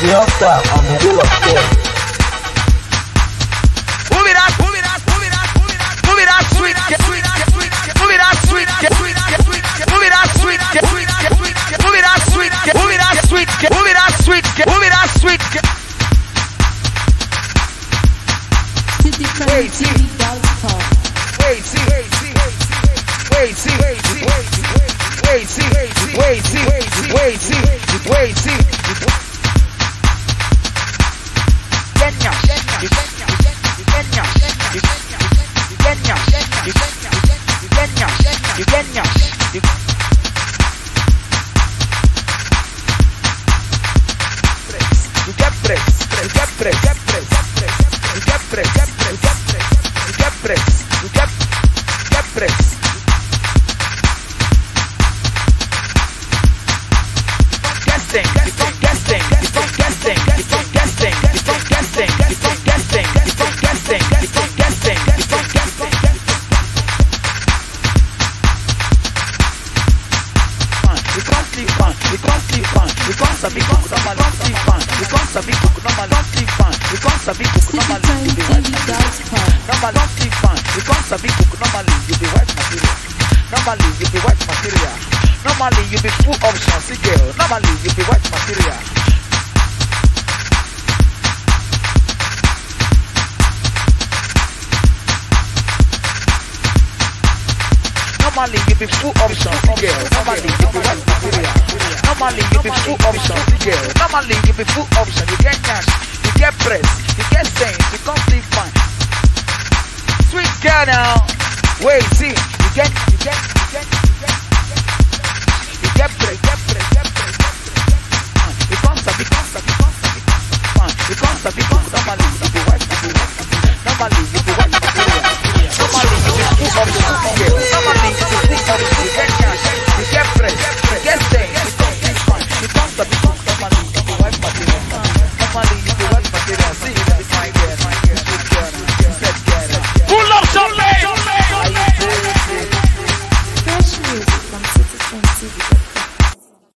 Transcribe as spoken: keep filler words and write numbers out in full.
the altar on the wheel of death. Move it up, move it up, move it up, move it up, move it up, sweet, sweet, sweet, move it up, sweet, sweet, move it up, sweet, sweet, move it up, sweet, move it up, sweet, move it up, sweet, move it up, sweet. Wait, see, wait, see, wait, see, wait, see, wait, see, wait, see, wait, see, wait, see, wait, see. Kenya, Kenya, Kenya, Kenya, Kenya, Kenya. You get press, you get press, you get press, you get press, you get press, you get press, you get get press. Guessing, keep on guessing, keep on guessing, keep on guessing, keep on guessing, keep on guessing, keep on guessing, keep on guessing, keep on guessing. We can't sleep on, we can't sleep on, we can't sabi cook normal, don't sleep on, we can't sabi cook normal, don't sleep on, we can't sabi cook normally, you be white material. Normal, don't sleep on, we can't sabi cook normally, you be white material. Normally, you be white material. Normally, you be full options, see girl. Normally, you be white material. Normally, you be full options, see girl. Normally, you be white material. Normally, you be full options, see girl. Normally, you be full options. You get cash, you get press, you get sense, you can't sleep fine. Sweet girl now. Wait, see, you get, you get, you get, you get, you get press, get press, get press, get press. You can't stop, you can't stop, you can't stop, you can't stop. You can't stop, you can't stop. Normally, you be white material. Normally,